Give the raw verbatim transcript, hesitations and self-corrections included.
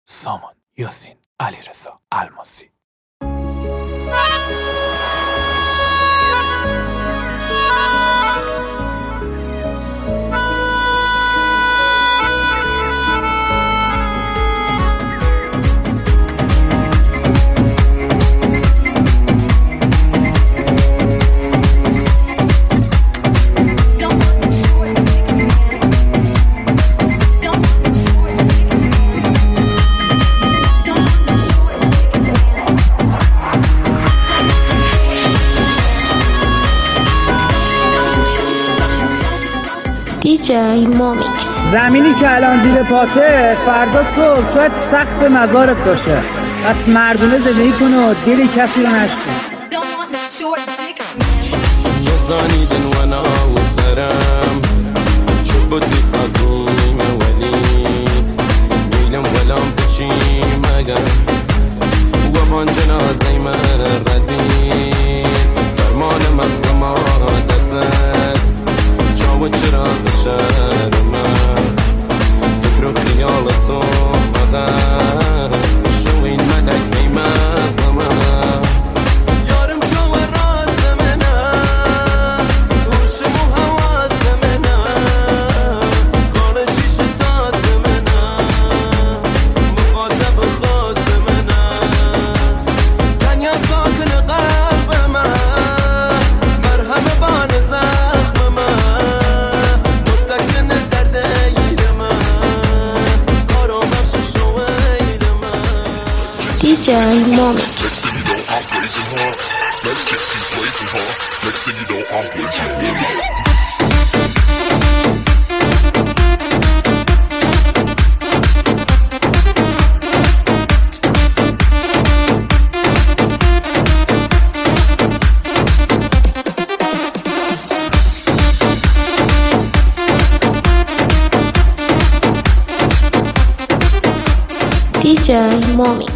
سامان، یاسین، علیرضا، الماسی. دیجی مامیکس. زمینی که الان زیر پاته فردا صبح شاید سقف مزارت باشه، پس مردونه زندگی کن و دل کسی رو نشکن. زانیدن وانا وسرم چه بودی سازیم ولی میلم ولام بچیم اگر و بان جنازه من ردین فرمان مغز ما دست جاو چرا بشر من فکر و خیال تو فقط شو این مدک ای مغز من یارم شو راز منه هوش مو حواس منه کار شیش تاز منه مخاطب خاص منه دنیا ساکن قلب من مرهم بان زخم من مسکن درد ایل من کارو بخش شو ایل من دیجی مامیکس. Next thing you know, I'm blazing hard. Next chick, she's blazing hard. Next thing you know, I'm blazing hard. دیجی مامیکس.